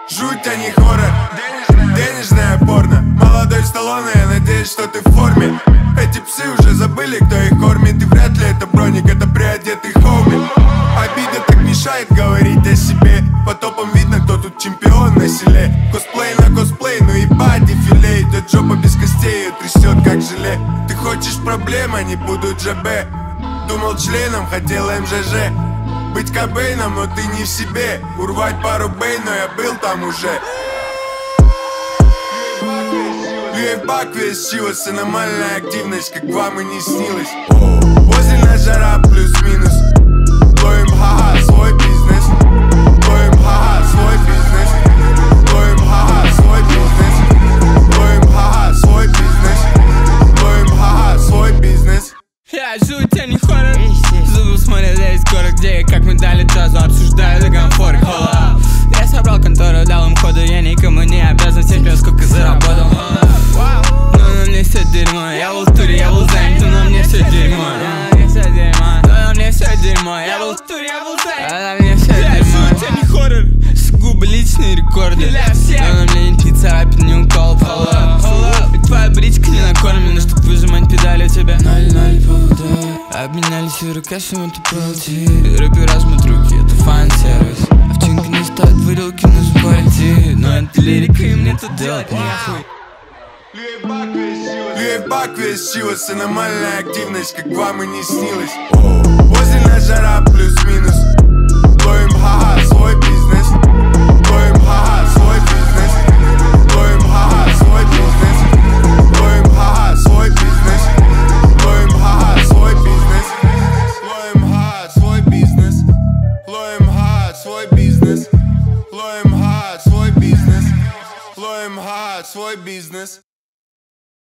Жуть, а не хоррор, денежная порно. Молодой Сталлоне, я надеюсь, что ты в форме. Эти псы уже забыли, кто их кормит. И вряд ли это броник, это приодетый хоуми. Обида так мешает говорить о себе. По топам видно, кто тут чемпион на селе. Косплей на косплей, ну ебать дефиле. Идет жопа без костей, ее трясет как желе. Ты хочешь проблем, они будут ЖБ. Думал членом, хотел МЖЖ. Быть Кобейном, но ты не в себе. Урвать пару бей, но я был там уже. Льюбак весь чилос, аномальная активность, как вам и не снилось. Возле нас жара плюс-минус. Ловим ха-ха свой бизнес. Ловим ха-ха свой бизнес. Ловим ха-ха свой бизнес. Ловим ха-ха свой бизнес. Ловим ха-ха свой бизнес. Я жуть, а не хоррор. Зубы смотрят весь город, где и как мы дали тазу. Обсуждаю до комфорт. Я собрал контору, дал им ходу. Я никому не обязан, всем пьем, сколько заработал. Но на мне все дерьмо. Я был в туре, я был занят, но на мне все дерьмо. Но на мне все дерьмо. Я был в туре, я был занят, а на мне все дерьмо. Я жуть, а не хоррор. Сугубо личные рекорды. Но на мне ни царапин, ни укол. Ведь твоя бричка не накормлена, чтоб выжимать педали у тебя 0-0 повода. Обменялись юрокэшем, это PLT. Рэпер размут руки, это фан-сервис. Овчинка не стоит вырелки, нужно пойти. Но это лирика, и мне тут делать нехуй. Льюбак весь чилос, аномальная активность, как вам и не снилось. Возле нас жара плюс-минус. Ловим ха-ха свой бизнес. Ловим ха-ха свой бизнес. Ловим ха-ха свой бизнес. Ловим ха-ха свой бизнес. Ловим ха-ха свой бизнес. Ловим ха-ха свой бизнес. Ловим ха-ха свой бизнес. Ловим ха-ха свой бизнес. Ловим ха-ха свой бизнес.